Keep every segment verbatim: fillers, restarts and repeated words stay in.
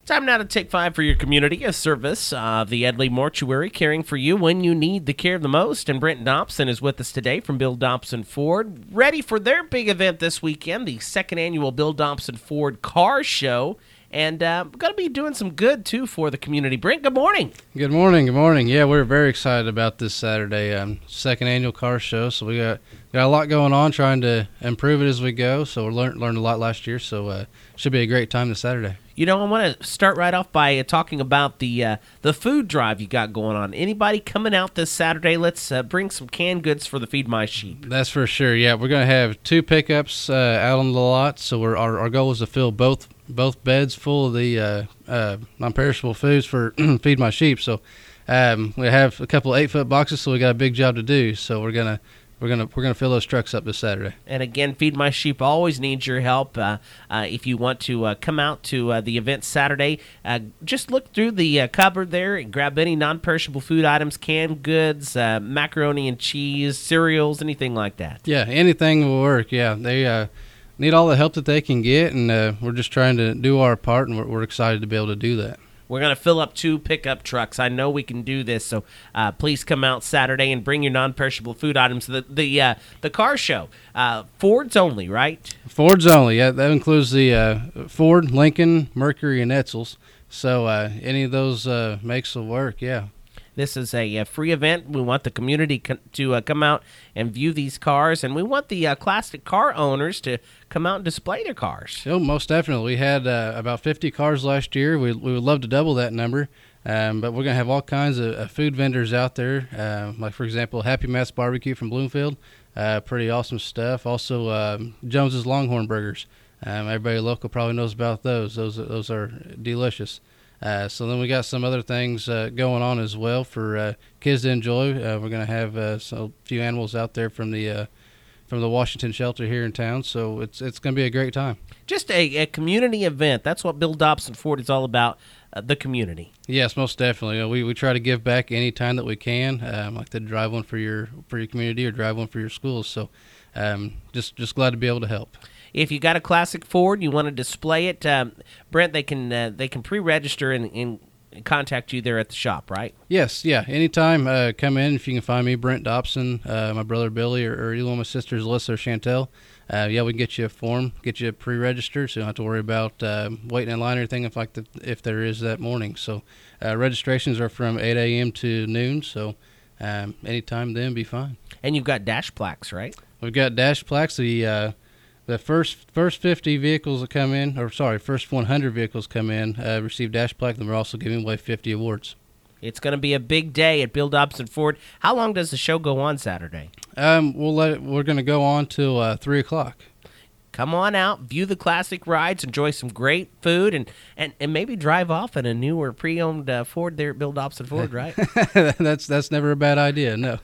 Time now to take five for your community, a service of the Edley Mortuary, caring for you when you need the care the most. And Brent Dobson is with us today from Bill Dobson Ford, ready for their big event this weekend, the second annual Bill Dobson Ford Car Show. And uh, we're going to be doing some good, too, for the community. Brent, good morning. Good morning, good morning. Yeah, we're very excited about this Saturday, um, second annual car show. So we got got a lot going on, trying to improve it as we go. So we learned, learned a lot last year, so uh should be a great time this Saturday. You know, I want to start right off by uh, talking about the uh, the food drive you got going on. Anybody coming out this Saturday? Let's uh, bring some canned goods for the Feed My Sheep. That's for sure. Yeah, we're going to have two pickups uh, out on the lot. So we're, our our goal is to fill both both beds full of the uh, uh, non-perishable foods for Feed My Sheep. So um, we have a couple of eight foot boxes, so we got a big job to do. So we're gonna. We're gonna we're gonna fill those trucks up this Saturday. And again, Feed My Sheep always needs your help. Uh, uh, if you want to uh, come out to uh, the event Saturday, uh, just look through the uh, cupboard there and grab any non-perishable food items, canned goods, uh, macaroni and cheese, cereals, anything like that. Yeah, anything will work. Yeah, they uh, need all the help that they can get, and uh, we're just trying to do our part, and we're, we're excited to be able to do that. We're going to fill up two pickup trucks. I know we can do this, so uh, please come out Saturday and bring your non-perishable food items. The the uh, the car show, uh, Ford's only, right? Ford's only. Yeah, that includes the uh, Ford, Lincoln, Mercury, and Edsels. So uh, any of those uh, makes will work. Yeah. This is a, a free event. We want the community co- to uh, come out and view these cars, and we want the uh, classic car owners to come out and display their cars. Oh, most definitely. We had uh, about fifty cars last year. We, we would love to double that number, um, but we're going to have all kinds of uh, food vendors out there, uh, like, for example, Happy Matt's Barbecue from Bloomfield. Uh, pretty awesome stuff. Also, um, Jones's Longhorn Burgers. Um, everybody local probably knows about those. Those, those are delicious. Uh, so then we got some other things uh, going on as well for uh, kids to enjoy. Uh, we're going to have uh, so a few animals out there from the uh, from the Washington shelter here in town. So it's it's going to be a great time. Just a, a community event. That's what Bill Dobson Ford is all about, uh, the community. Yes, most definitely. Uh, we we try to give back any time that we can, um, like to drive one for your for your community or drive one for your schools. So um, just just glad to be able to help. If you got a classic Ford, you want to display it, um, Brent, they can uh, they can pre-register and, and contact you there at the shop, right? Yes, yeah. Anytime, uh, come in. If you can find me, Brent Dobson, uh, my brother Billy, or, or either one of my sisters, Alyssa or Chantel. Uh, yeah, we can get you a form, get you pre-registered, so you don't have to worry about uh, waiting in line or anything if like the, if there is that morning. So uh, registrations are from eight a.m. to noon, so um, anytime then be fine. And you've got dash plaques, right? We've got dash plaques. The uh, The first first fifty vehicles that come in, or sorry, first one hundred vehicles come in, uh, receive dash plaque, and we're also giving away fifty awards. It's going to be a big day at Bill Dobson Ford. How long does the show go on Saturday? Um, we'll let it, we're going to go on till uh, three o'clock. Come on out, view the classic rides, enjoy some great food, and, and, and maybe drive off in a newer pre-owned uh, Ford there at Bill Dobson Ford, right? that's that's never a bad idea, no.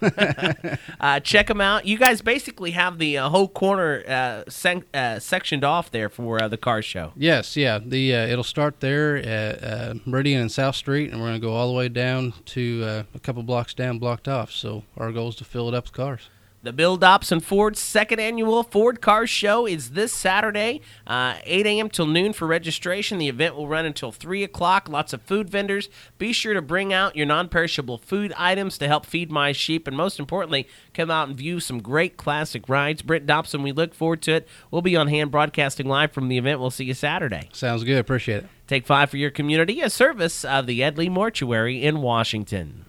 uh, check them out. You guys basically have the uh, whole corner uh, sen- uh, sectioned off there for uh, the car show. Yes, yeah. The uh, it'll start there at uh, Meridian and South Street, and we're going to go all the way down to uh, a couple blocks down, blocked off. So our goal is to fill it up with cars. The Bill Dobson Ford second annual Ford Car Show is this Saturday, uh, eight a.m. till noon for registration. The event will run until three o'clock. Lots of food vendors. Be sure to bring out your non-perishable food items to help feed my sheep. And most importantly, come out and view some great classic rides. Brent Dobson, we look forward to it. We'll be on hand broadcasting live from the event. We'll see you Saturday. Sounds good. Appreciate it. Take five for your community, a service of the Edley Mortuary in Washington.